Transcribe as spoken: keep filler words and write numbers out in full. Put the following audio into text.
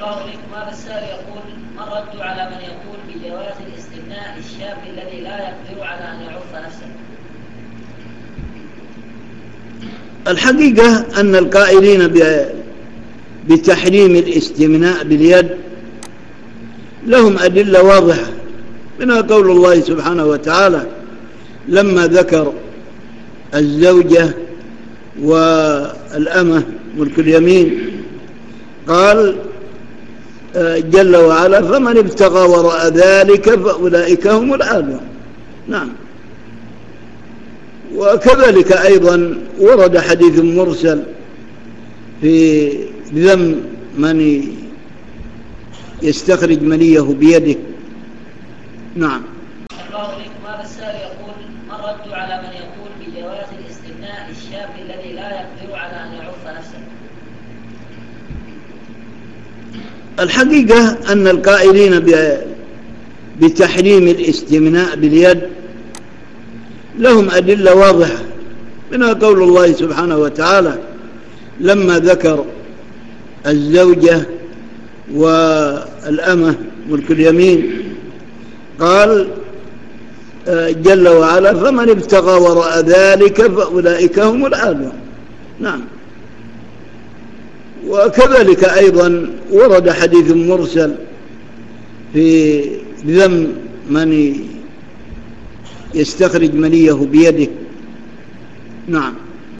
الله عليكم. هذا السائل يقول: ما الرد على من يقول بجواز الاستثناء للشاب الذي لا يقدر على أن يعف نفسه؟ الحقيقة أن القائلين بتحريم الاستمناء باليد لهم أدلة واضحة، منها قول الله سبحانه وتعالى لما ذكر الزوجة والأمة ملك اليمين قال جل وعلا: فمن ابتغى وراء ذلك فأولئك هم العادون. نعم. وكذلك أيضا ورد حديث مرسل في ذم من يستخرج منيه بيده. نعم. الله عليكم. هذا السائل يقول: ما الرد على من يقول بجواز الاستثناء للشاب الذي لا يقدر على أن يعف نفسه؟ الحقيقة أن القائلين بتحريم الاستمناء باليد لهم أدلة واضحة، منها قول الله سبحانه وتعالى لما ذكر الزوجة والأمة ملك اليمين قال جل وعلا: فمن ابتغى وراء ذلك فأولئك هم العادون. نعم. وكذلك أيضا ورد حديث مرسل في ذم من يستخرج منيه بيده. نعم.